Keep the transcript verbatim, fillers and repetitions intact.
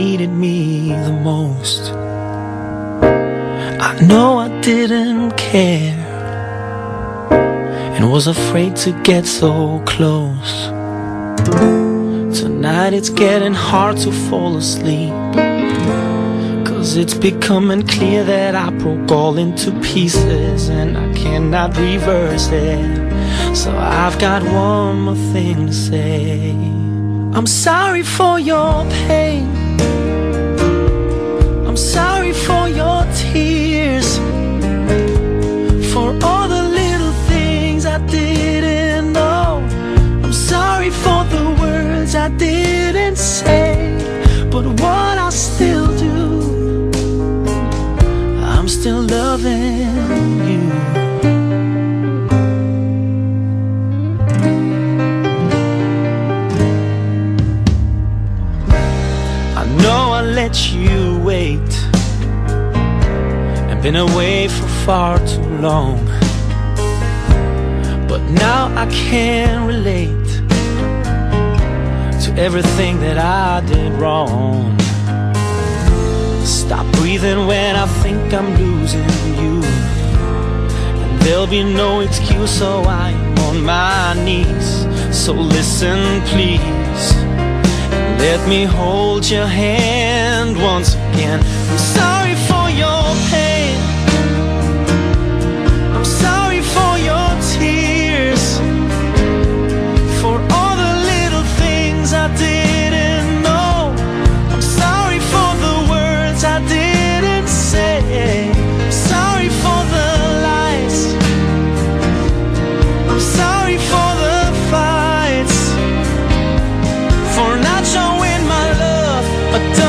needed me the most. I know I didn't care and was afraid to get so close. Tonight it's getting hard to fall asleep, 'cause it's becoming clear that I broke all into pieces and I cannot reverse it. So I've got one more thing to say. I'm sorry for your pain, I'm sorry for your tears, for all the little things I didn't know. I'm sorry for the words I didn't say, but what I still do, I'm still loving you. I know I let you wait and been away for far too long, but now I can relate to everything that I did wrong. Stop breathing when I think I'm losing you, and there'll be no excuse, so I'm on my knees. So listen please, and let me hold your hand once again. I'm sorry for your pain, I'm sorry for your tears, for all the little things I didn't know. I'm sorry for the words I didn't say, sorry for the lies, I'm sorry for the fights, for not showing my love a